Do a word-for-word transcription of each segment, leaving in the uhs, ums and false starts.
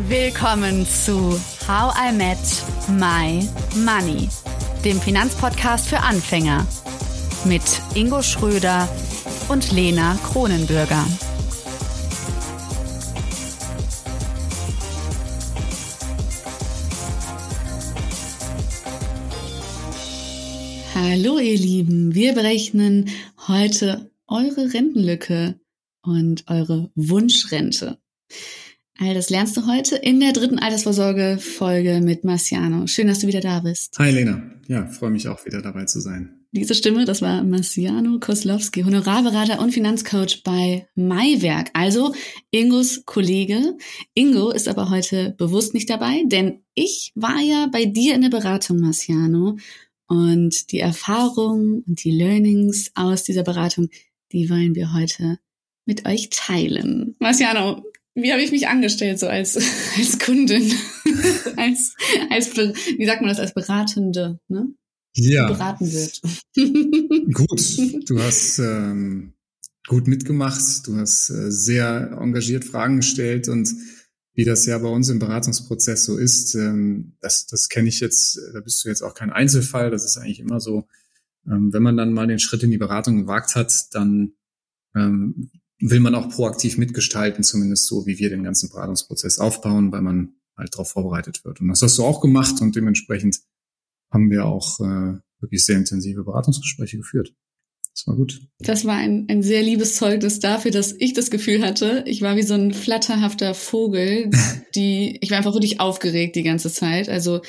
Willkommen zu How I Met My Money, dem Finanzpodcast für Anfänger mit Ingo Schröder und Lena Kronenbürger. Hallo ihr Lieben, wir berechnen heute eure Rentenlücke und eure Wunschrente. All das lernst du heute in der dritten Altersvorsorge-Folge mit Marciano. Schön, dass du wieder da bist. Hi Lena, ja, freue mich auch wieder dabei zu sein. Diese Stimme, das war Marciano Koslowski, Honorarberater und Finanzcoach bei Maiwerk, also Ingos Kollege. Ingo ist aber heute bewusst nicht dabei, denn ich war ja bei dir in der Beratung, Marciano. Und die Erfahrungen und die Learnings aus dieser Beratung, die wollen wir heute mit euch teilen. Marciano, wie habe ich mich angestellt, so als als Kundin, als als wie sagt man das, als Beratende, ne? Ja. Die beraten wird. Gut, du hast ähm, gut mitgemacht, du hast äh, sehr engagiert Fragen gestellt und wie das ja bei uns im Beratungsprozess so ist, ähm, das das kenne ich jetzt, da bist du jetzt auch kein Einzelfall, das ist eigentlich immer so, ähm, wenn man dann mal den Schritt in die Beratung gewagt hat, dann ähm, will man auch proaktiv mitgestalten, zumindest so, wie wir den ganzen Beratungsprozess aufbauen, weil man halt darauf vorbereitet wird. Und das hast du auch gemacht und dementsprechend haben wir auch äh, wirklich sehr intensive Beratungsgespräche geführt. Das war gut. Das war ein, ein sehr liebes Zeugnis dafür, dass ich das Gefühl hatte, ich war wie so ein flatterhafter Vogel, die, ich war einfach wirklich aufgeregt die ganze Zeit. Also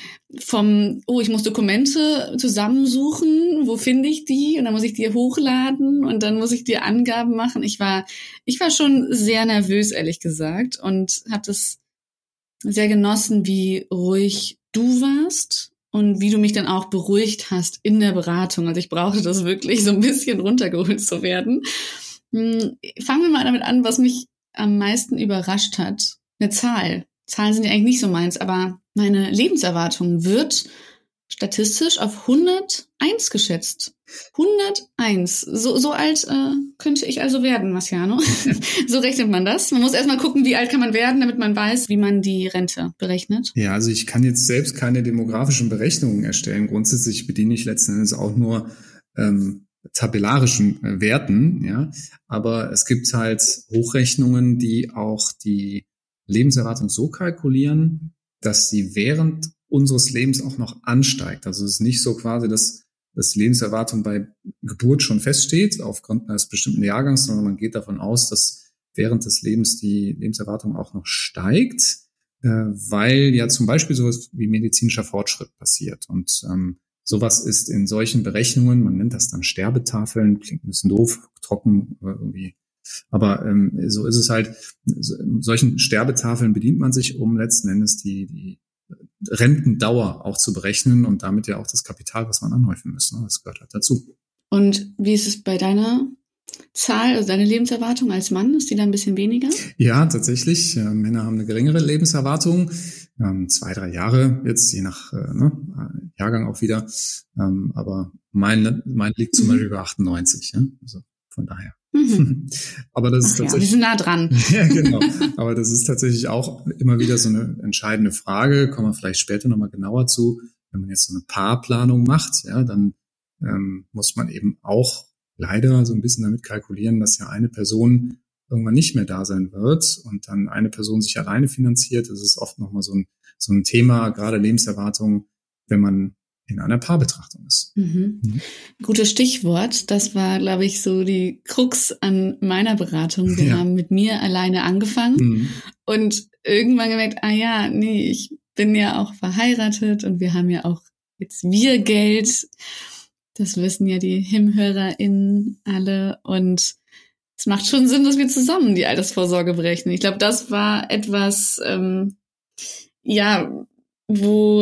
vom, oh, ich muss Dokumente zusammensuchen, wo finde ich die? Und dann muss ich die hochladen und dann muss ich die Angaben machen. Ich war, ich war schon sehr nervös, ehrlich gesagt, und habe das sehr genossen, wie ruhig du warst und wie du mich dann auch beruhigt hast in der Beratung. Also ich brauchte das wirklich, so ein bisschen runtergeholt zu werden. Fangen wir mal damit an, was mich am meisten überrascht hat. Eine Zahl. Zahlen sind ja eigentlich nicht so meins, aber meine Lebenserwartung wird statistisch auf hunderteins geschätzt. hunderteins. So, so alt äh, könnte ich also werden, Marciano. So rechnet man das. Man muss erstmal gucken, wie alt kann man werden, damit man weiß, wie man die Rente berechnet. Ja, also ich kann jetzt selbst keine demografischen Berechnungen erstellen. Grundsätzlich bediene ich letzten Endes auch nur ähm, tabellarischen äh, Werten, ja. Aber es gibt halt Hochrechnungen, die auch die Lebenserwartung so kalkulieren, dass sie während unseres Lebens auch noch ansteigt. Also es ist nicht so quasi, dass, dass die Lebenserwartung bei Geburt schon feststeht, aufgrund eines bestimmten Jahrgangs, sondern man geht davon aus, dass während des Lebens die Lebenserwartung auch noch steigt, äh, weil ja zum Beispiel sowas wie medizinischer Fortschritt passiert. Und ähm, sowas ist in solchen Berechnungen, man nennt das dann Sterbetafeln, klingt ein bisschen doof, trocken, irgendwie. Aber ähm, so ist es halt, so, in solchen Sterbetafeln bedient man sich, um letzten Endes die, die Rentendauer auch zu berechnen und damit ja auch das Kapital, was man anhäufen muss. Ne? Das gehört halt dazu. Und wie ist es bei deiner Zahl, also deine Lebenserwartung als Mann? Ist die da ein bisschen weniger? Ja, tatsächlich. Äh, Männer haben eine geringere Lebenserwartung. Ähm, zwei, drei Jahre jetzt, je nach äh, ne, Jahrgang auch wieder. Ähm, aber mein, mein liegt zum mhm. Beispiel über achtundneunzig. Ja? Also von daher. Mhm. Aber das Ach ist tatsächlich. Ja, wir sind nah dran. Ja, genau. Aber das ist tatsächlich auch immer wieder so eine entscheidende Frage. Kommen wir vielleicht später nochmal genauer zu. Wenn man jetzt so eine Paarplanung macht, ja, dann ähm, muss man eben auch leider so ein bisschen damit kalkulieren, dass ja eine Person irgendwann nicht mehr da sein wird und dann eine Person sich alleine finanziert. Das ist oft nochmal so ein, so ein Thema, gerade Lebenserwartung, wenn man in einer Paarbetrachtung ist. Mhm. Mhm. Gutes Stichwort. Das war, glaube ich, so die Krux an meiner Beratung. Wir ja. haben mit mir alleine angefangen mhm. und irgendwann gemerkt, ah ja, nee, ich bin ja auch verheiratet und wir haben ja auch jetzt wir Geld. Das wissen ja die HimhörerInnen alle und es macht schon Sinn, dass wir zusammen die Altersvorsorge berechnen. Ich glaube, das war etwas, ähm, ja, wo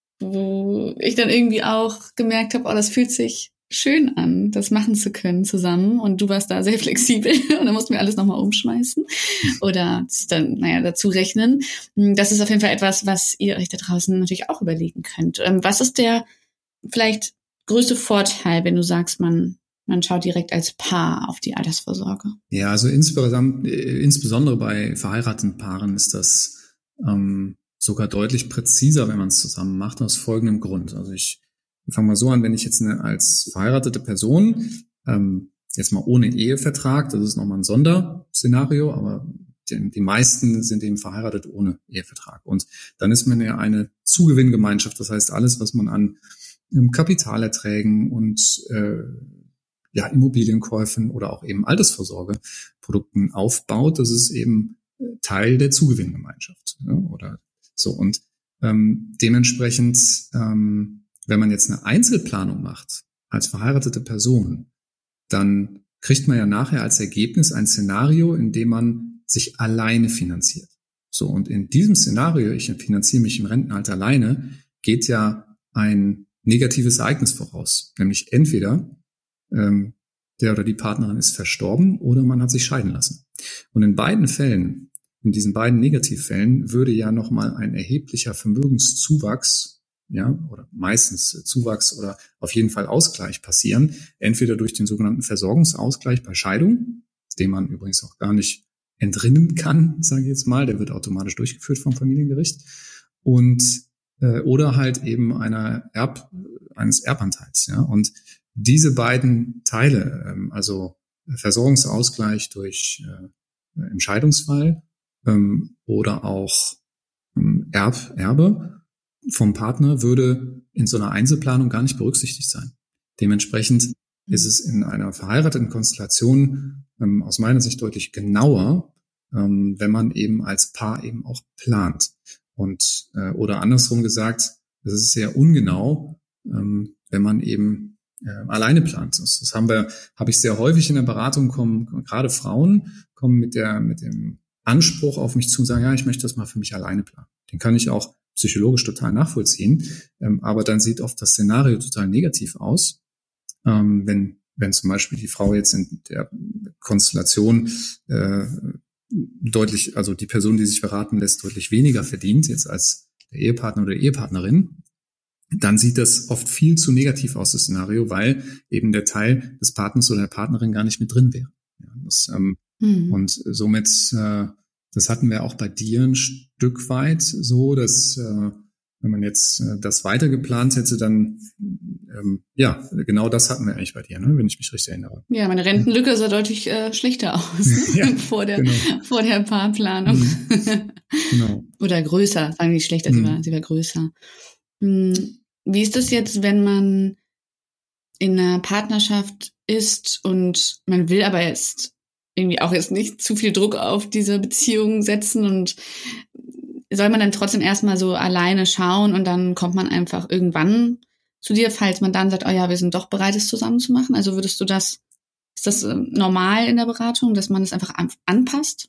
wo ich dann irgendwie auch gemerkt habe, oh, das fühlt sich schön an, das machen zu können zusammen. Und du warst da sehr flexibel und dann mussten wir alles nochmal umschmeißen oder dann, naja, dazu rechnen. Das ist auf jeden Fall etwas, was ihr euch da draußen natürlich auch überlegen könnt. Was ist der vielleicht größte Vorteil, wenn du sagst, man man schaut direkt als Paar auf die Altersvorsorge? Ja, also insgesamt, insbesondere bei verheirateten Paaren ist das ähm, sogar deutlich präziser, wenn man es zusammen macht, aus folgendem Grund. Also ich fange mal so an, wenn ich jetzt eine, als verheiratete Person, ähm, jetzt mal ohne Ehevertrag, das ist nochmal ein Sonderszenario, aber die, die meisten sind eben verheiratet ohne Ehevertrag. Und dann ist man ja eine Zugewinngemeinschaft, das heißt alles, was man an ähm, Kapitalerträgen und äh, ja, Immobilienkäufen oder auch eben Altersvorsorgeprodukten aufbaut, das ist eben Teil der Zugewinngemeinschaft, ja, oder so. Und ähm, dementsprechend, ähm, wenn man jetzt eine Einzelplanung macht als verheiratete Person, dann kriegt man ja nachher als Ergebnis ein Szenario, in dem man sich alleine finanziert. So, und in diesem Szenario, ich finanziere mich im Rentenalter alleine, geht ja ein negatives Ereignis voraus, nämlich entweder ähm, der oder die Partnerin ist verstorben oder man hat sich scheiden lassen. Und in beiden Fällen, in diesen beiden Negativfällen, würde ja nochmal ein erheblicher Vermögenszuwachs, ja, oder meistens Zuwachs oder auf jeden Fall Ausgleich passieren, entweder durch den sogenannten Versorgungsausgleich bei Scheidung, den man übrigens auch gar nicht entrinnen kann, sage ich jetzt mal, der wird automatisch durchgeführt vom Familiengericht, und äh, oder halt eben einer Erb, eines Erbanteils, ja, und diese beiden Teile, ähm, also Versorgungsausgleich durch äh, im Scheidungsfall ähm, oder auch ähm, Erb, Erbe vom Partner, würde in so einer Einzelplanung gar nicht berücksichtigt sein. Dementsprechend ist es in einer verheirateten Konstellation ähm, aus meiner Sicht deutlich genauer, ähm, wenn man eben als Paar eben auch plant. Und äh, oder andersrum gesagt, es ist sehr ungenau, ähm, wenn man eben äh, alleine plant. Das, das haben wir, habe ich sehr häufig in der Beratung, kommen gerade Frauen kommen mit der mit dem Anspruch auf mich zu und sagen, ja, ich möchte das mal für mich alleine planen. Den kann ich auch psychologisch total nachvollziehen, ähm, aber dann sieht oft das Szenario total negativ aus, ähm, wenn wenn zum Beispiel die Frau jetzt in der Konstellation äh, deutlich, also die Person, die sich beraten lässt, deutlich weniger verdient jetzt als der Ehepartner oder Ehepartnerin, dann sieht das oft viel zu negativ aus, das Szenario, weil eben der Teil des Partners oder der Partnerin gar nicht mit drin wäre. Ja, das, ähm, mhm. Und somit, äh, das hatten wir auch bei dir ein Stück weit so, dass äh, wenn man jetzt äh, das weiter geplant hätte, dann ähm, ja, genau das hatten wir eigentlich bei dir, ne, wenn ich mich richtig erinnere. Ja, meine Rentenlücke sah deutlich äh, schlechter aus ja, vor der genau. vor der Paarplanung. Mhm. Genau. Oder größer, sagen wir nicht schlechter, mhm. sie war, sie war größer. Mhm. Wie ist das jetzt, wenn man in einer Partnerschaft ist und man will aber jetzt irgendwie auch jetzt nicht zu viel Druck auf diese Beziehung setzen, und soll man dann trotzdem erstmal so alleine schauen und dann kommt man einfach irgendwann zu dir, falls man dann sagt, oh ja, wir sind doch bereit, es zusammen zu machen? Also würdest du das, ist das normal in der Beratung, dass man es einfach an, anpasst?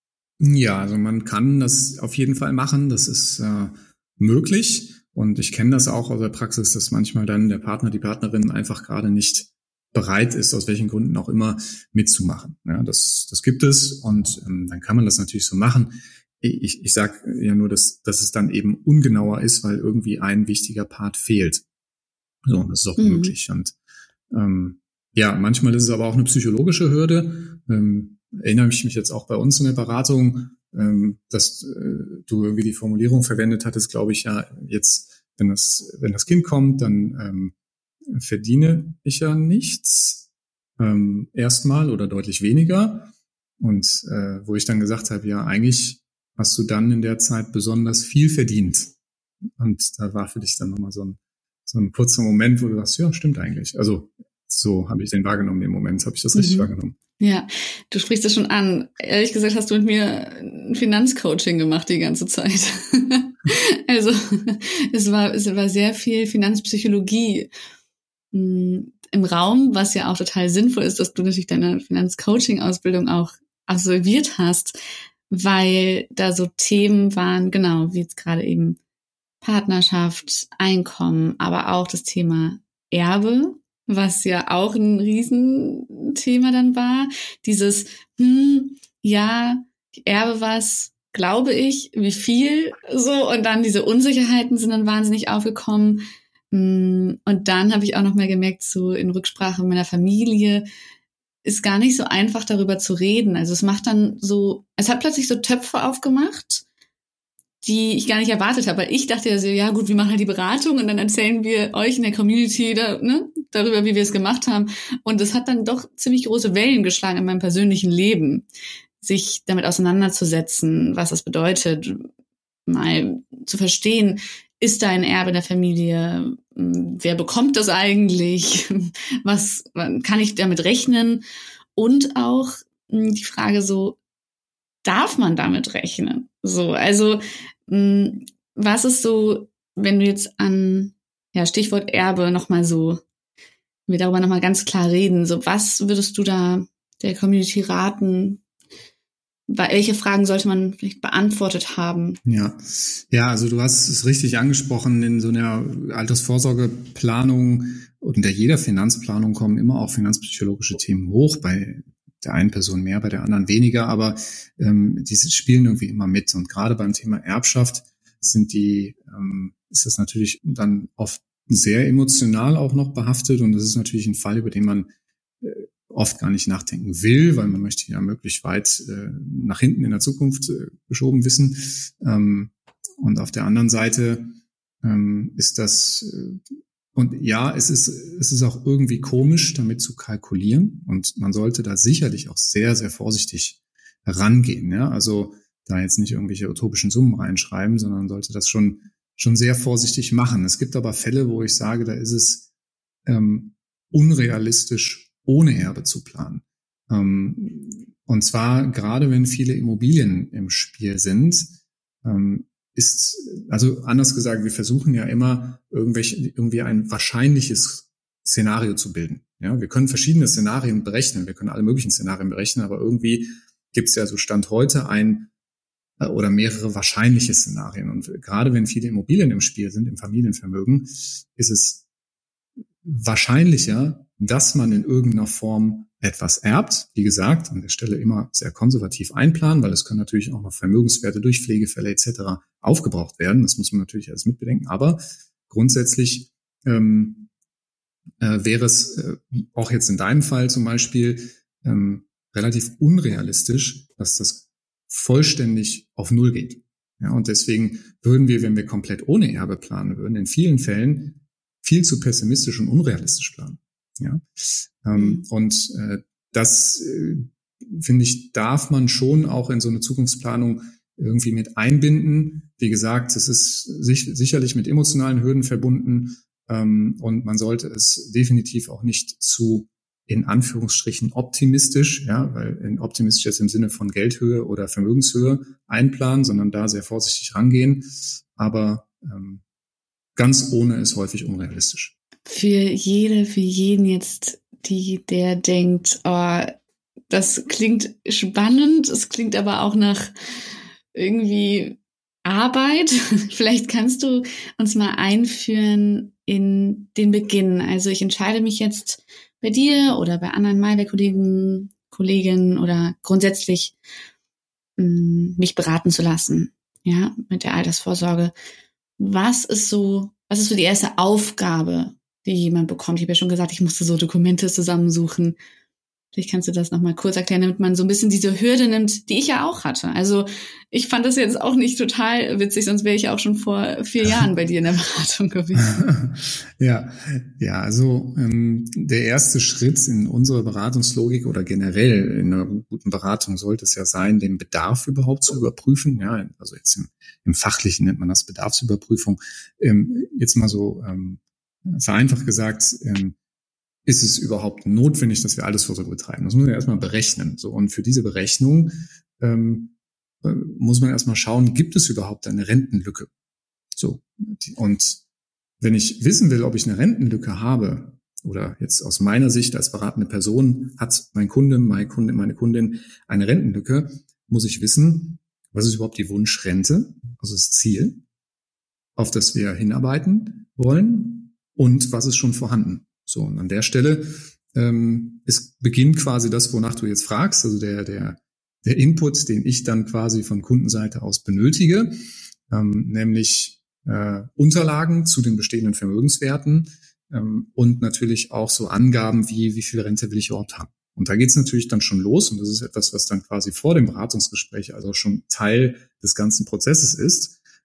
Ja, also man kann das auf jeden Fall machen, das ist äh, möglich. Und ich kenne das auch aus der Praxis, dass manchmal dann der Partner, die Partnerin einfach gerade nicht bereit ist, aus welchen Gründen auch immer, mitzumachen. Ja, das, das gibt es, und ähm, dann kann man das natürlich so machen. Ich, ich sage ja nur, dass, dass es dann eben ungenauer ist, weil irgendwie ein wichtiger Part fehlt. So, das ist auch mhm. möglich. Und ähm, ja, manchmal ist es aber auch eine psychologische Hürde. Ähm, erinnere ich mich jetzt auch bei uns in der Beratung, ähm, dass äh, du irgendwie die Formulierung verwendet hattest, glaube ich, ja, jetzt, wenn das, wenn das Kind kommt, dann ähm, verdiene ich ja nichts, ähm, erstmal oder deutlich weniger. Und äh, wo ich dann gesagt habe, ja, eigentlich hast du dann in der Zeit besonders viel verdient. Und da war für dich dann nochmal so ein, so ein kurzer Moment, wo du sagst, ja, stimmt eigentlich. Also so habe ich den wahrgenommen, im Moment habe ich das richtig mhm. wahrgenommen. Ja, du sprichst es schon an. Ehrlich gesagt hast du mit mir ein Finanzcoaching gemacht die ganze Zeit. Also es war, es war sehr viel Finanzpsychologie im Raum, was ja auch total sinnvoll ist, dass du natürlich deine Finanzcoaching-Ausbildung auch absolviert hast, weil da so Themen waren, genau, wie jetzt gerade eben Partnerschaft, Einkommen, aber auch das Thema Erbe, was ja auch ein Riesenthema dann war. Dieses, hm, ja, ich erbe was, glaube ich, wie viel, so, und dann diese Unsicherheiten sind dann wahnsinnig aufgekommen. Und dann habe ich auch noch mal gemerkt, so in Rücksprache mit meiner Familie, ist gar nicht so einfach, darüber zu reden. Also es macht dann so, es hat plötzlich so Töpfe aufgemacht, die ich gar nicht erwartet habe, weil ich dachte ja so, ja gut, wir machen halt die Beratung und dann erzählen wir euch in der Community da, ne, darüber, wie wir es gemacht haben. Und es hat dann doch ziemlich große Wellen geschlagen in meinem persönlichen Leben, sich damit auseinanderzusetzen, was das bedeutet, mal zu verstehen, ist da ein Erbe der Familie? Wer bekommt das eigentlich? Was kann ich damit rechnen? Und auch die Frage so, darf man damit rechnen? So, also was ist so, wenn du jetzt an, ja, Stichwort Erbe nochmal so, wir darüber nochmal ganz klar reden, so was würdest du da der Community raten? Welche Fragen sollte man vielleicht beantwortet haben? Ja, ja, also du hast es richtig angesprochen, in so einer Altersvorsorgeplanung und in der jeder Finanzplanung kommen immer auch finanzpsychologische Themen hoch, bei der einen Person mehr, bei der anderen weniger, aber ähm, diese spielen irgendwie immer mit. Und gerade beim Thema Erbschaft sind die, ähm, ist das natürlich dann oft sehr emotional auch noch behaftet, und das ist natürlich ein Fall, über den man äh, oft gar nicht nachdenken will, weil man möchte ja möglichst weit äh, nach hinten in der Zukunft äh, geschoben wissen. Ähm, und auf der anderen Seite ähm, ist das, äh, und ja, es ist, es ist auch irgendwie komisch, damit zu kalkulieren, und man sollte da sicherlich auch sehr, sehr vorsichtig rangehen. Ja? Also da jetzt nicht irgendwelche utopischen Summen reinschreiben, sondern sollte das schon, schon sehr vorsichtig machen. Es gibt aber Fälle, wo ich sage, da ist es ähm, unrealistisch, ohne Erbe zu planen. Ähm, und zwar gerade, wenn viele Immobilien im Spiel sind, ähm, ist, also anders gesagt, wir versuchen ja immer irgendwelche, irgendwie ein wahrscheinliches Szenario zu bilden. Ja, wir können verschiedene Szenarien berechnen, wir können alle möglichen Szenarien berechnen, aber irgendwie gibt es ja so Stand heute ein äh, oder mehrere wahrscheinliche Szenarien. Und gerade wenn viele Immobilien im Spiel sind, im Familienvermögen, ist es wahrscheinlicher, dass man in irgendeiner Form etwas erbt. Wie gesagt, an der Stelle immer sehr konservativ einplanen, weil es können natürlich auch noch Vermögenswerte durch Pflegefälle et cetera aufgebraucht werden. Das muss man natürlich alles mitbedenken. Aber grundsätzlich ähm, äh, wäre es äh, auch jetzt in deinem Fall zum Beispiel ähm, relativ unrealistisch, dass das vollständig auf Null geht. Ja, und deswegen würden wir, wenn wir komplett ohne Erbe planen würden, in vielen Fällen viel zu pessimistisch und unrealistisch planen. Ja, ähm, und äh, das äh, finde ich, darf man schon auch in so eine Zukunftsplanung irgendwie mit einbinden. Wie gesagt, es ist sich, sicherlich mit emotionalen Hürden verbunden, ähm, und man sollte es definitiv auch nicht zu, in Anführungsstrichen, optimistisch, ja, weil in optimistisch jetzt im Sinne von Geldhöhe oder Vermögenshöhe einplanen, sondern da sehr vorsichtig rangehen. Aber ähm, ganz ohne ist häufig unrealistisch. Für jede, für jeden jetzt, die, der denkt, oh, das klingt spannend, es klingt aber auch nach irgendwie Arbeit. Vielleicht kannst du uns mal einführen in den Beginn. Also ich entscheide mich jetzt bei dir oder bei anderen Mailer-Kollegen, Kolleginnen oder grundsätzlich mh, mich beraten zu lassen, ja, mit der Altersvorsorge. Was ist so, was ist so die erste Aufgabe, die jemand bekommt? Ich habe ja schon gesagt, ich musste so Dokumente zusammensuchen. Vielleicht kannst du das nochmal kurz erklären, damit man so ein bisschen diese Hürde nimmt, die ich ja auch hatte. Also ich fand das jetzt auch nicht total witzig, sonst wäre ich ja auch schon vor vier Jahren bei dir in der Beratung gewesen. Ja, ja, also ähm, der erste Schritt in unserer Beratungslogik oder generell in einer guten Beratung sollte es ja sein, den Bedarf überhaupt zu überprüfen. Ja, also jetzt im, im Fachlichen nennt man das Bedarfsüberprüfung. Ähm, jetzt mal so ähm, vereinfacht gesagt, ähm, ist es überhaupt notwendig, dass wir Altersvorsorge betreiben? Das muss man ja erstmal berechnen. So, und für diese Berechnung ähm, muss man erstmal schauen, gibt es überhaupt eine Rentenlücke? So, und wenn ich wissen will, ob ich eine Rentenlücke habe, oder jetzt aus meiner Sicht als beratende Person hat mein Kunde, meine Kundin, meine Kundin eine Rentenlücke, muss ich wissen, was ist überhaupt die Wunschrente, also das Ziel, auf das wir hinarbeiten wollen, und was ist schon vorhanden. So, und an der Stelle ähm, es beginnt quasi das, wonach du jetzt fragst, also der der der Input, den ich dann quasi von Kundenseite aus benötige, ähm, nämlich äh, Unterlagen zu den bestehenden Vermögenswerten ähm, und natürlich auch so Angaben wie, wie viel Rente will ich überhaupt haben. Und da geht's natürlich dann schon los, und das ist etwas, was dann quasi vor dem Beratungsgespräch also schon Teil des ganzen Prozesses ist.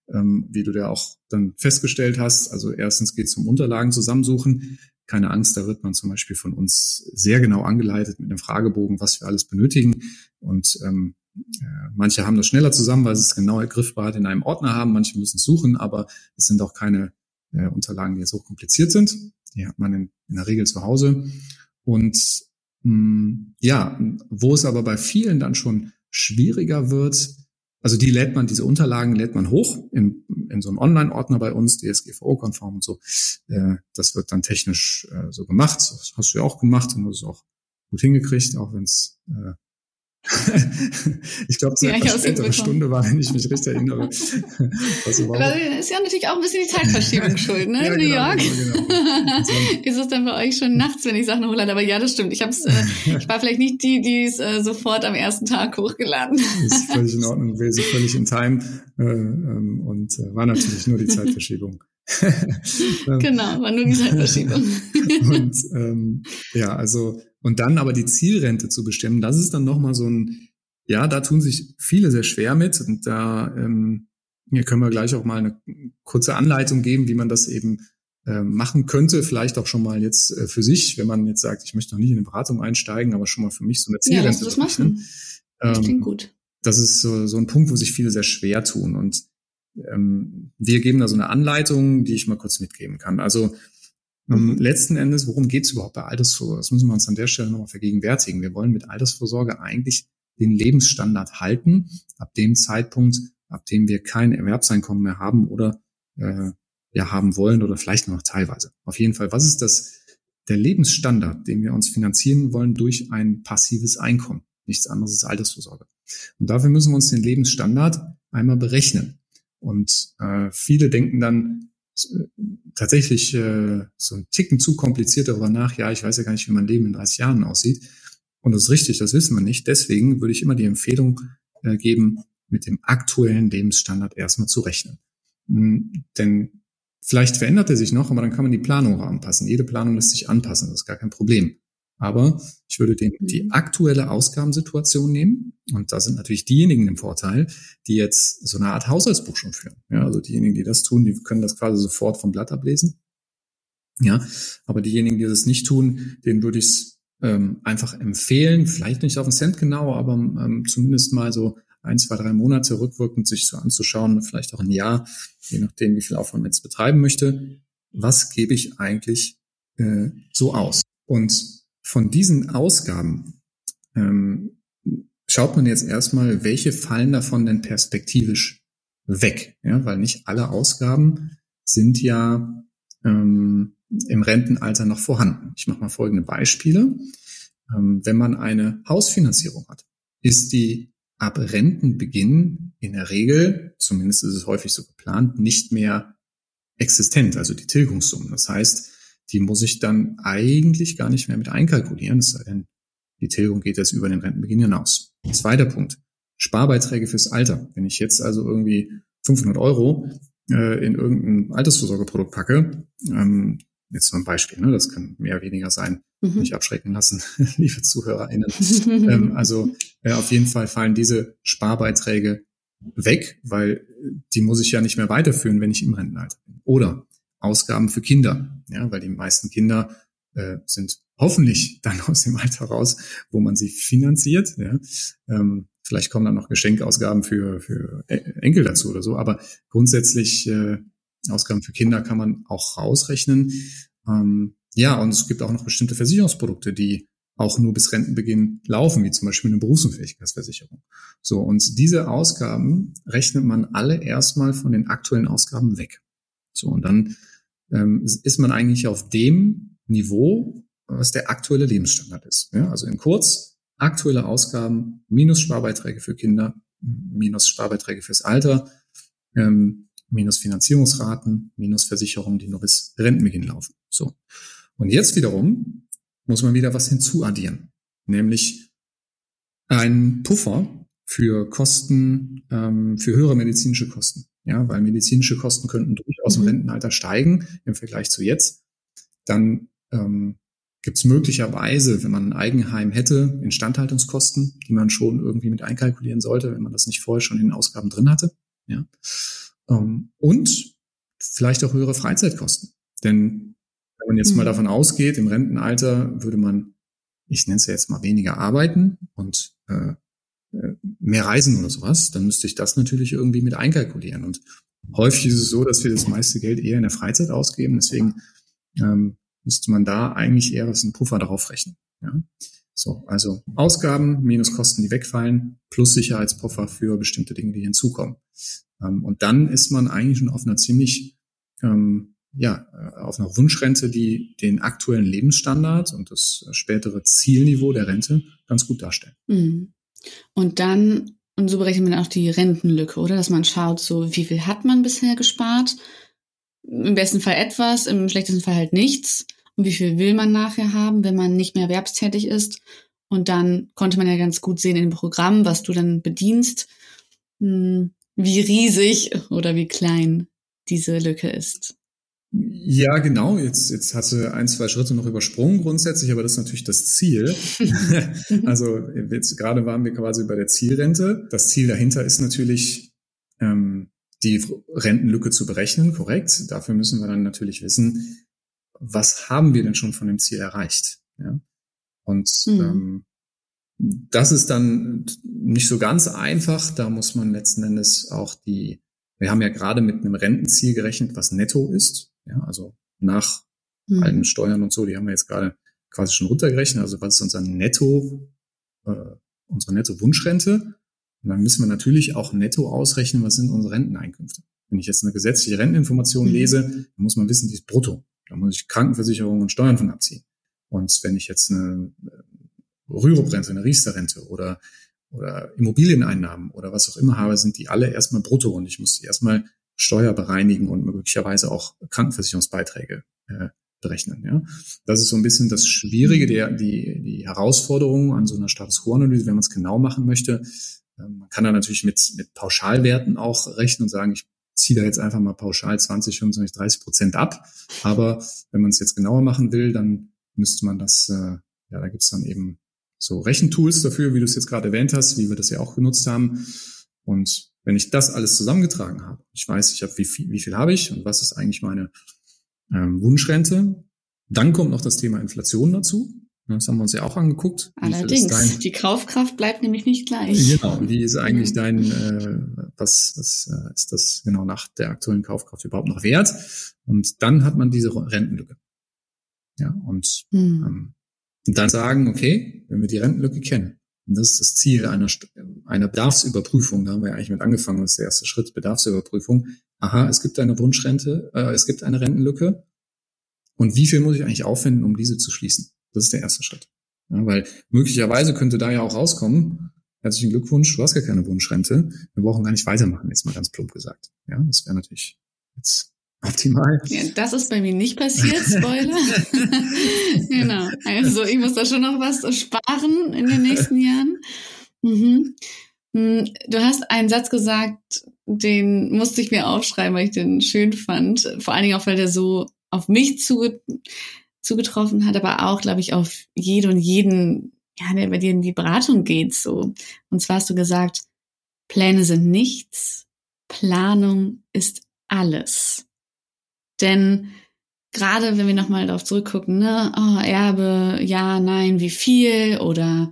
ähm, wie du ja auch dann festgestellt hast. Also erstens geht es um Unterlagen zusammensuchen. Keine Angst, da wird man zum Beispiel von uns sehr genau angeleitet mit einem Fragebogen, was wir alles benötigen. Und ähm, äh, manche haben das schneller zusammen, weil sie es genau griffbereit in einem Ordner haben. Manche müssen es suchen, aber es sind auch keine äh, Unterlagen, die jetzt hoch kompliziert sind. Die hat man in, in der Regel zu Hause. Und mh, ja, wo es aber bei vielen dann schon schwieriger wird, also die lädt man, diese Unterlagen lädt man hoch in, in so einen Online-Ordner bei uns, D S G V O-konform und so. Äh, das wird dann technisch äh, so gemacht. Das hast du ja auch gemacht und das ist auch gut hingekriegt, auch wenn es äh, ich glaube, es eine ja, spätere Stunde war, wenn ich mich richtig erinnere. Das ist ja natürlich auch ein bisschen die Zeitverschiebung schuld, ne? Ja, New genau, York. Genau, genau. Ist es dann bei euch schon nachts, wenn ich Sachen hochlade? Aber ja, das stimmt. Ich hab's, äh, ich war vielleicht nicht die, die es äh, sofort am ersten Tag hochgeladen. Das ist völlig in Ordnung gewesen, völlig in Time äh, ähm, und äh, war natürlich nur die Zeitverschiebung. Genau, war nur die Zeitverschiebung. Und ähm, ja, also und dann aber die Zielrente zu bestimmen, das ist dann nochmal so ein, ja, da tun sich viele sehr schwer mit und da ähm, hier können wir gleich auch mal eine kurze Anleitung geben, wie man das eben äh, machen könnte, vielleicht auch schon mal jetzt äh, für sich, wenn man jetzt sagt, ich möchte noch nicht in eine Beratung einsteigen, aber schon mal für mich so eine Zielrente. Ja, lass das machen. Das klingt gut. Das ist so, so ein Punkt, wo sich viele sehr schwer tun und ähm, wir geben da so eine Anleitung, die ich mal kurz mitgeben kann. Also Ähm, letzten Endes, worum geht es überhaupt bei Altersvorsorge? Das müssen wir uns an der Stelle nochmal vergegenwärtigen. Wir wollen mit Altersvorsorge eigentlich den Lebensstandard halten, ab dem Zeitpunkt, ab dem wir kein Erwerbseinkommen mehr haben oder äh, ja haben wollen oder vielleicht nur noch teilweise. Auf jeden Fall, was ist das der Lebensstandard, den wir uns finanzieren wollen durch ein passives Einkommen? Nichts anderes ist Altersvorsorge. Und dafür müssen wir uns den Lebensstandard einmal berechnen. Und äh, viele denken dann, tatsächlich äh, so ein Ticken zu kompliziert darüber nach, ja, ich weiß ja gar nicht, wie mein Leben in dreißig Jahren aussieht. Und das ist richtig, das wissen wir nicht. Deswegen würde ich immer die Empfehlung äh, geben, mit dem aktuellen Lebensstandard erstmal zu rechnen. Mhm, denn vielleicht verändert er sich noch, aber dann kann man die Planung auch anpassen. Jede Planung lässt sich anpassen, das ist gar kein Problem. Aber ich würde den, die aktuelle Ausgabensituation nehmen. Und da sind natürlich diejenigen im Vorteil, die jetzt so eine Art Haushaltsbuch schon führen. Ja, also diejenigen, die das tun, die können das quasi sofort vom Blatt ablesen. Ja, aber diejenigen, die das nicht tun, denen würde ich es ähm, einfach empfehlen, vielleicht nicht auf den Cent genau, aber ähm, zumindest mal so ein, zwei, drei Monate rückwirkend sich so anzuschauen, vielleicht auch ein Jahr, je nachdem, wie viel Aufwand man jetzt betreiben möchte. Was gebe ich eigentlich äh, so aus? Und von diesen Ausgaben ähm, schaut man jetzt erstmal, welche fallen davon denn perspektivisch weg, ja, weil nicht alle Ausgaben sind ja ähm, im Rentenalter noch vorhanden. Ich mache mal folgende Beispiele. Ähm, wenn man eine Hausfinanzierung hat, ist die ab Rentenbeginn in der Regel, zumindest ist es häufig so geplant, nicht mehr existent, also die Tilgungssummen. Das heißt, die muss ich dann eigentlich gar nicht mehr mit einkalkulieren, es sei denn, die Tilgung geht jetzt über den Rentenbeginn hinaus. Zweiter Punkt, Sparbeiträge fürs Alter. Wenn ich jetzt also irgendwie fünfhundert Euro äh, in irgendein Altersvorsorgeprodukt packe, ähm, jetzt nur ein Beispiel, ne, das kann mehr oder weniger sein, mhm. nicht abschrecken lassen, liebe ZuhörerInnen. ähm, also äh, auf jeden Fall fallen diese Sparbeiträge weg, weil die muss ich ja nicht mehr weiterführen, wenn ich im Rentenalter bin. Oder Ausgaben für Kinder, ja, weil die meisten Kinder äh, sind hoffentlich dann aus dem Alter raus, wo man sie finanziert. Ja. Ähm, vielleicht kommen dann noch Geschenkausgaben für, für Enkel dazu oder so, aber grundsätzlich äh, Ausgaben für Kinder kann man auch rausrechnen. Ähm, ja, und es gibt auch noch bestimmte Versicherungsprodukte, die auch nur bis Rentenbeginn laufen, wie zum Beispiel eine Berufsunfähigkeitsversicherung. So, und diese Ausgaben rechnet man alle erstmal von den aktuellen Ausgaben weg. So, und dann ähm, ist man eigentlich auf dem Niveau, was der aktuelle Lebensstandard ist. Ja, also in kurz, aktuelle Ausgaben minus Sparbeiträge für Kinder, minus Sparbeiträge fürs Alter, ähm, minus Finanzierungsraten, minus Versicherungen, die nur bis Rentenbeginn laufen. So. Und jetzt wiederum muss man wieder was hinzuaddieren, nämlich einen Puffer für Kosten, ähm, für höhere medizinische Kosten. Ja, weil medizinische Kosten könnten durchaus im mhm. Rentenalter steigen im Vergleich zu jetzt. Dann ähm, gibt es möglicherweise, wenn man ein Eigenheim hätte, Instandhaltungskosten, die man schon irgendwie mit einkalkulieren sollte, wenn man das nicht vorher schon in den Ausgaben drin hatte. Ja. Ähm, und vielleicht auch höhere Freizeitkosten. Denn wenn man jetzt mhm. mal davon ausgeht, im Rentenalter würde man, ich nenne es ja jetzt mal, weniger arbeiten und äh, mehr reisen oder sowas, dann müsste ich das natürlich irgendwie mit einkalkulieren. Und häufig ist es so, dass wir das meiste Geld eher in der Freizeit ausgeben. Deswegen ähm, müsste man da eigentlich eher was einen Puffer darauf rechnen. Ja? So, also Ausgaben minus Kosten, die wegfallen, plus Sicherheitspuffer für bestimmte Dinge, die hinzukommen. Ähm, und dann ist man eigentlich schon auf einer ziemlich, ähm, ja, auf einer Wunschrente, die den aktuellen Lebensstandard und das spätere Zielniveau der Rente ganz gut darstellen. Mhm. Und dann, und so berechnet man auch die Rentenlücke, oder? Dass man schaut, so wie viel hat man bisher gespart? Im besten Fall etwas, im schlechtesten Fall halt nichts. Und wie viel will man nachher haben, wenn man nicht mehr erwerbstätig ist? Und dann konnte man ja ganz gut sehen in dem Programm, was du dann bedienst, wie riesig oder wie klein diese Lücke ist. Ja, genau. Jetzt, jetzt hast du ein, zwei Schritte noch übersprungen grundsätzlich, aber das ist natürlich das Ziel. Also jetzt gerade waren wir quasi bei der Zielrente. Das Ziel dahinter ist natürlich, ähm, die Rentenlücke zu berechnen, korrekt. Dafür müssen wir dann natürlich wissen, was haben wir denn schon von dem Ziel erreicht? Ja? Und mhm. ähm, das ist dann nicht so ganz einfach. Da muss man letzten Endes auch die, wir haben ja gerade mit einem Rentenziel gerechnet, was netto ist. Ja, also nach mhm. allen Steuern und so, die haben wir jetzt gerade quasi schon runtergerechnet. Also was ist unser Netto, äh, unsere Netto-Wunschrente? Und dann müssen wir natürlich auch netto ausrechnen, was sind unsere Renteneinkünfte. Wenn ich jetzt eine gesetzliche Renteninformation mhm. lese, dann muss man wissen, die ist brutto. Da muss ich Krankenversicherung und Steuern von abziehen. Und wenn ich jetzt eine Rürup-Rente, eine Riester-Rente oder, oder Immobilieneinnahmen oder was auch immer habe, sind die alle erstmal brutto und ich muss die erstmal Steuer bereinigen und möglicherweise auch Krankenversicherungsbeiträge äh, berechnen. Ja, das ist so ein bisschen das Schwierige, der die die Herausforderung an so einer Status Quo-Analyse, wenn man es genau machen möchte. Ähm, man kann da natürlich mit mit Pauschalwerten auch rechnen und sagen, ich ziehe da jetzt einfach mal pauschal zwanzig, fünfundzwanzig, dreißig Prozent ab. Aber wenn man es jetzt genauer machen will, dann müsste man das, äh, ja, da gibt's dann eben so Rechentools dafür, wie du es jetzt gerade erwähnt hast, wie wir das ja auch genutzt haben. Und wenn ich das alles zusammengetragen habe, ich weiß, ich habe wie viel, wie viel habe ich und was ist eigentlich meine ähm, Wunschrente, dann kommt noch das Thema Inflation dazu. Das haben wir uns ja auch angeguckt. Allerdings, dein, die Kaufkraft bleibt nämlich nicht gleich. Genau, wie ist eigentlich dein, äh, was, was äh, ist das genau nach der aktuellen Kaufkraft überhaupt noch wert? Und dann hat man diese Rentenlücke. Ja, und hm. ähm, dann sagen, okay, wenn wir die Rentenlücke kennen, und das ist das Ziel einer, einer Bedarfsüberprüfung, da haben wir ja eigentlich mit angefangen, das ist der erste Schritt, Bedarfsüberprüfung. Aha, es gibt eine Wunschrente, äh, es gibt eine Rentenlücke. Und wie viel muss ich eigentlich aufwenden, um diese zu schließen? Das ist der erste Schritt. Ja, weil möglicherweise könnte da ja auch rauskommen, herzlichen Glückwunsch, du hast gar keine Wunschrente, wir brauchen gar nicht weitermachen, jetzt mal ganz plump gesagt. Ja, das wäre natürlich jetzt optimal. Ja, das ist bei mir nicht passiert, Spoiler. Genau. Also ich muss da schon noch was sparen in den nächsten Jahren. Mhm. Du hast einen Satz gesagt, den musste ich mir aufschreiben, weil ich den schön fand. Vor allen Dingen auch, weil der so auf mich zuge- zugetroffen hat, aber auch, glaube ich, auf jede und jeden, ja, der bei dir in die Beratung geht, so. Und zwar hast du gesagt, Pläne sind nichts, Planung ist alles. Denn gerade wenn wir nochmal darauf zurückgucken, ne, oh, Erbe, ja, nein, wie viel oder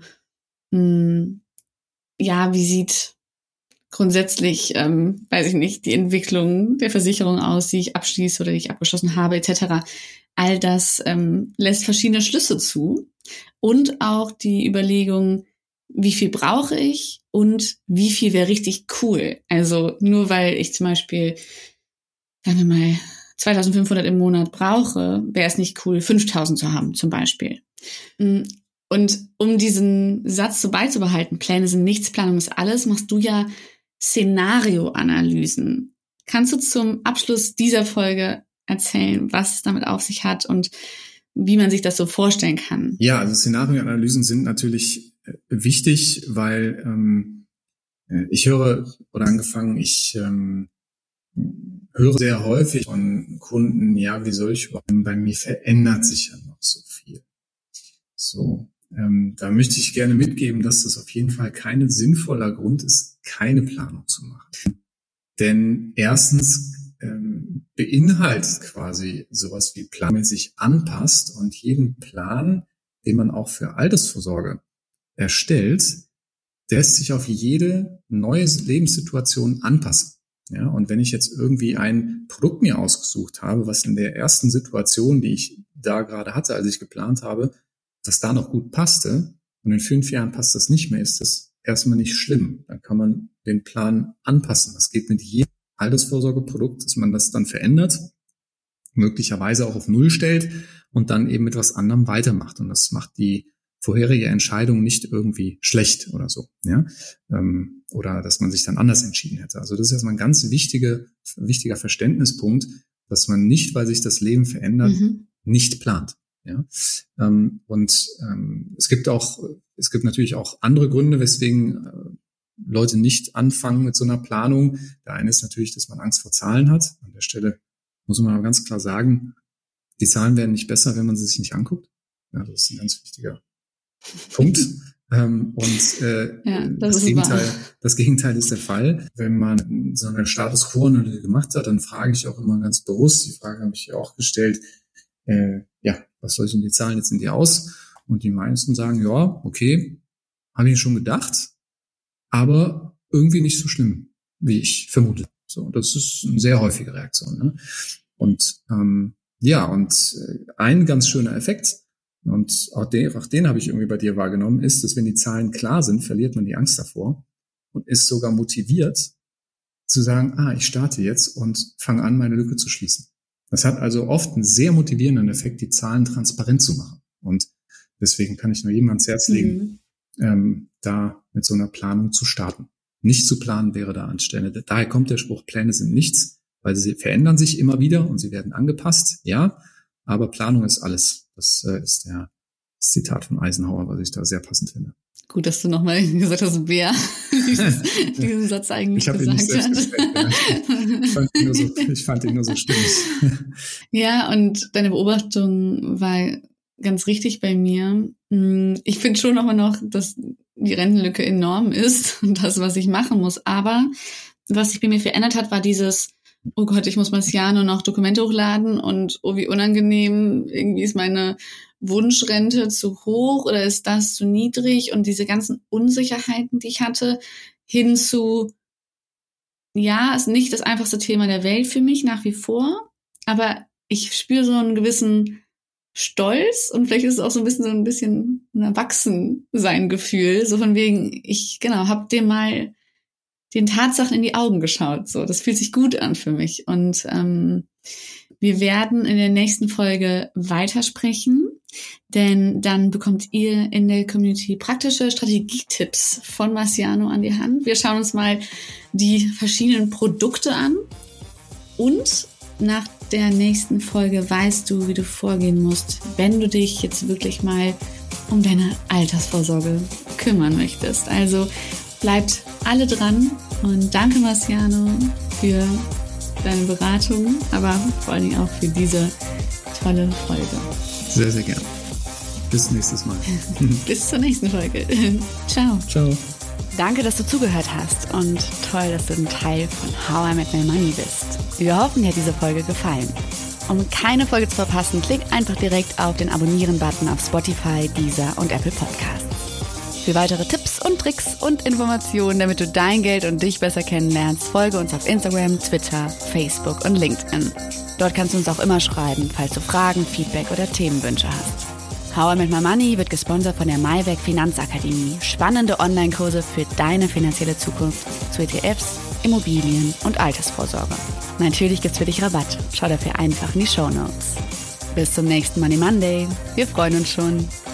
mh, ja, wie sieht grundsätzlich, ähm, weiß ich nicht, die Entwicklung der Versicherung aus, die ich abschließe oder die ich abgeschlossen habe, et cetera. All das ähm, lässt verschiedene Schlüsse zu und auch die Überlegung, wie viel brauche ich und wie viel wäre richtig cool. Also nur weil ich zum Beispiel, sagen wir mal, zweitausendfünfhundert im Monat brauche, wäre es nicht cool, fünftausend zu haben zum Beispiel. Und um diesen Satz so beizubehalten, Pläne sind nichts, Planung ist alles, machst du ja Szenarioanalysen. Kannst du zum Abschluss dieser Folge erzählen, was es damit auf sich hat und wie man sich das so vorstellen kann? Ja, also Szenarioanalysen sind natürlich wichtig, weil ähm, ich höre, oder angefangen, ich ähm, höre sehr häufig von Kunden, ja, wie soll ich überhaupt, bei mir verändert sich ja noch so viel. So, ähm, da möchte ich gerne mitgeben, dass das auf jeden Fall kein sinnvoller Grund ist, keine Planung zu machen. Denn erstens ähm, beinhaltet quasi sowas wie Plan, sich anpasst, und jeden Plan, den man auch für Altersvorsorge erstellt, der lässt sich auf jede neue Lebenssituation anpassen. Ja, und wenn ich jetzt irgendwie ein Produkt mir ausgesucht habe, was in der ersten Situation, die ich da gerade hatte, als ich geplant habe, dass da noch gut passte, und in fünf Jahren passt das nicht mehr, ist das erstmal nicht schlimm. Dann kann man den Plan anpassen. Das geht mit jedem Altersvorsorgeprodukt, dass man das dann verändert, möglicherweise auch auf Null stellt und dann eben mit was anderem weitermacht. Und das macht die vorherige Entscheidung nicht irgendwie schlecht oder so, ja, ähm, oder dass man sich dann anders entschieden hätte. Also das ist erstmal ein ganz wichtiger, wichtiger Verständnispunkt, dass man nicht, weil sich das Leben verändert, mhm. nicht plant. Ja, ähm, und ähm, es gibt auch, es gibt natürlich auch andere Gründe, weswegen äh, Leute nicht anfangen mit so einer Planung. Der eine ist natürlich, dass man Angst vor Zahlen hat. An der Stelle muss man aber ganz klar sagen, die Zahlen werden nicht besser, wenn man sie sich nicht anguckt. Ja, das ist ein ganz wichtiger Punkt. ähm, und äh, ja, das, das Gegenteil, wahr. das Gegenteil ist der Fall. Wenn man so eine Status Quo-Analyse gemacht hat, dann frage ich auch immer ganz bewusst, die Frage habe ich ja auch gestellt, äh, ja, was soll ich denn die Zahlen jetzt in dir aus? Und die meisten sagen, ja, okay, habe ich schon gedacht, aber irgendwie nicht so schlimm, wie ich vermute. So, das ist eine sehr häufige Reaktion. Ne? Und ähm, ja, und ein ganz schöner Effekt, und auch den, auch den habe ich irgendwie bei dir wahrgenommen, ist, dass wenn die Zahlen klar sind, verliert man die Angst davor und ist sogar motiviert zu sagen, ah, ich starte jetzt und fange an, meine Lücke zu schließen. Das hat also oft einen sehr motivierenden Effekt, die Zahlen transparent zu machen. Und deswegen kann ich nur jedem ans Herz legen, mhm. ähm, da mit so einer Planung zu starten. Nicht zu planen wäre da anstelle. Daher kommt der Spruch, Pläne sind nichts, weil sie verändern sich immer wieder und sie werden angepasst, ja, aber Planung ist alles. Das äh, ist der das Zitat von Eisenhower, was ich da sehr passend finde. Gut, dass du nochmal gesagt hast, wer dieses, diesen Satz eigentlich ich gesagt ihn nicht hat. Ich fand ihn nur so, ich fand ihn nur so stimmig. Ja, und deine Beobachtung war ganz richtig bei mir. Ich finde schon aber noch, dass die Rentenlücke enorm ist und das, was ich machen muss. Aber was sich bei mir verändert hat, war dieses, oh Gott, ich muss Marciano noch Dokumente hochladen und oh, wie unangenehm, irgendwie ist meine Wunschrente zu hoch oder ist das zu niedrig, und diese ganzen Unsicherheiten, die ich hatte, hin zu, ja, ist nicht das einfachste Thema der Welt für mich nach wie vor, aber ich spüre so einen gewissen Stolz und vielleicht ist es auch so ein bisschen so ein bisschen ein Erwachsensein-Gefühl, so von wegen, ich, genau, hab dem mal den Tatsachen in die Augen geschaut, so, das fühlt sich gut an für mich, und ähm, wir werden in der nächsten Folge weitersprechen, denn dann bekommt ihr in der Community praktische Strategietipps von Marciano an die Hand. Wir schauen uns mal die verschiedenen Produkte an, und nach der nächsten Folge weißt du, wie du vorgehen musst, wenn du dich jetzt wirklich mal um deine Altersvorsorge kümmern möchtest. Also bleibt alle dran und danke, Marciano, für deine Beratung, aber vor allen Dingen auch für diese tolle Folge. Sehr, sehr gerne. Bis nächstes Mal. Bis zur nächsten Folge. Ciao. Ciao. Danke, dass du zugehört hast, und toll, dass du ein Teil von How I Met My Money bist. Wir hoffen, dir hat diese Folge gefallen. Um keine Folge zu verpassen, klick einfach direkt auf den Abonnieren-Button auf Spotify, Deezer und Apple Podcasts. Für weitere Tipps und Tricks und Informationen, damit du dein Geld und dich besser kennenlernst, folge uns auf Instagram, Twitter, Facebook und LinkedIn. Dort kannst du uns auch immer schreiben, falls du Fragen, Feedback oder Themenwünsche hast. How I Met My Money wird gesponsert von der Maiweg Finanzakademie. Spannende Online-Kurse für deine finanzielle Zukunft zu E T Fs, Immobilien und Altersvorsorge. Natürlich gibt's für dich Rabatt. Schau dafür einfach in die Shownotes. Bis zum nächsten Money Monday. Wir freuen uns schon.